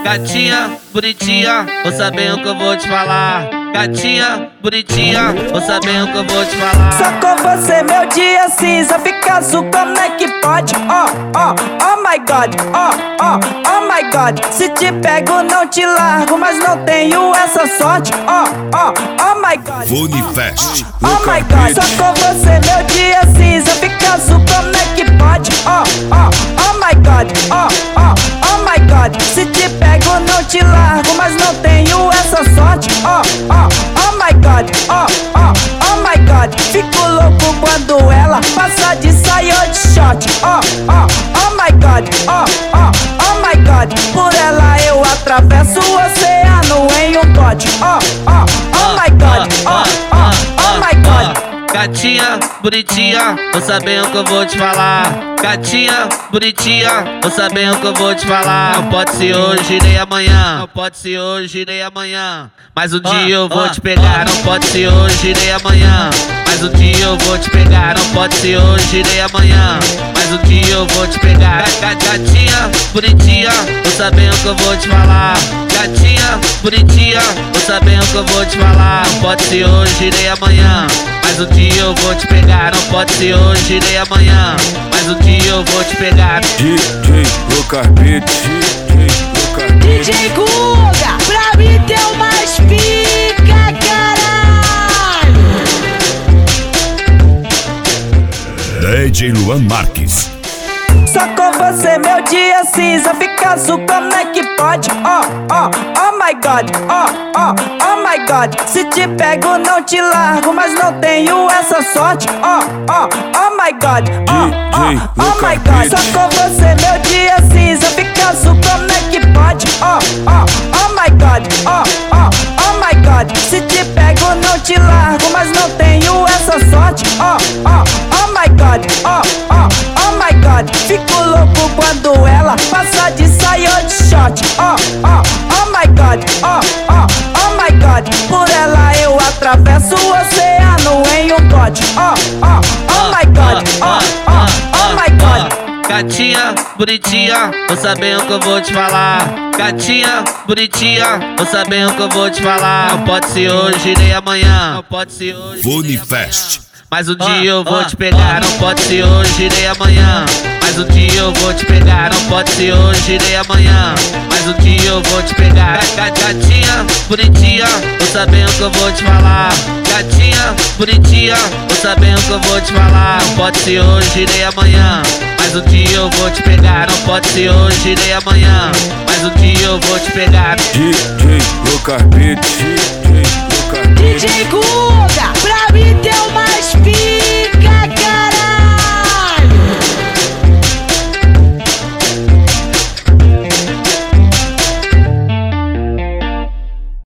Gatinha, bonitinha, vou saber o que eu vou te falar. Gatinha, bonitinha, vou saber o que eu vou te falar. Só com você meu dia cinza fica azul, como é que pode? Oh my God, oh my God. Se te pego não te largo, mas não tenho essa sorte. Oh my God, Funifest, oh my God. Só com você meu dia cinza fica azul, como é que pode? Oh my God, oh my God. Se te pego não te largo, mas não tenho essa sorte. Oh my God, oh my God. Fico louco quando ela passa de saia ou de short. Oh my God, oh my God. Por ela eu atravesso o oceano em um bote. Oh my God, oh my God. Gatinha, bonitinha, vou saber o que eu vou te falar. Gatinha, bonitinha, vou saber o que eu vou te falar. Não pode ser hoje nem amanhã, não pode ser hoje nem amanhã. Mas um dia eu vou te pegar, não pode ser hoje nem amanhã. Mas um dia eu vou te pegar, não pode ser hoje nem amanhã. Mas um dia eu vou te pegar. Gatinha, bonitinha, vou saber o que eu vou te falar. Gatinha, bonitinha, vou saber o que eu vou te falar. Não pode ser hoje nem amanhã. Mas um dia eu vou te pegar, não pode ser hoje nem amanhã. Mas um dia eu vou te pegar. DJ Lucas Beat, DJ Guga, pra mim tem o mais pica, caralho. DJ Luan Marques. Só com você meu dia cinza fica azul, como é que pode? Oh my God, oh my God. Se te pego não te largo, mas não tenho essa sorte. Oh my God, oh my God. Só com você meu dia cinza fica azul, como é que pode? Oh my God, oh my God. Se te pego não te largo, mas não tenho essa sorte. Oh my God, oh my God. Fico louco quando ela passa de saia ou de short. Oh my God, oh my God. Por ela eu atravesso o oceano em um bote. Oh my God, oh my God. Gatinha, bonitinha, vou saber o que eu vou te falar. Gatinha, bonitinha, vou saber o que eu vou te falar. Não pode ser hoje nem amanhã, não pode ser hoje Funifest. mas um dia eu vou te pegar, não pode ser hoje nem amanhã. Mas um dia eu vou te pegar, não pode ser hoje nem amanhã. Mas um dia eu vou te pegar. Gatinha, bonitinha, vou saber o que eu vou te falar. Gatinha, bonitinha, vou saber o que eu vou te falar. Não pode ser hoje nem amanhã. Mas um dia eu vou te pegar, não pode ser hoje nem amanhã. Mas um dia eu vou te pegar. DJ Lucas Beat.